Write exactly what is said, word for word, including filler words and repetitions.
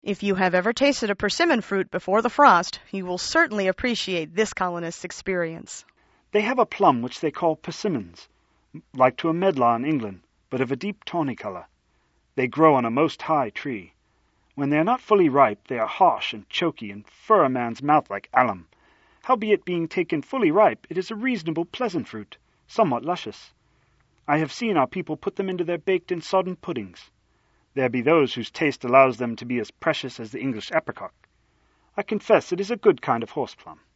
If you have ever tasted a persimmon fruit before the frost, you will certainly appreciate this colonist's experience. They have a plum which they call persimmons, like to a medlar in England, but of a deep tawny colour. They grow on a most high tree. When they are not fully ripe, they are harsh and choky, and fur a man's mouth like alum. Howbeit, being taken fully ripe, it is a reasonable pleasant fruit, somewhat luscious. I have seen our people put them into their baked and sodden puddings. There be those whose taste allows them to be as precious as the English apricot. I confess it is a good kind of horse plum.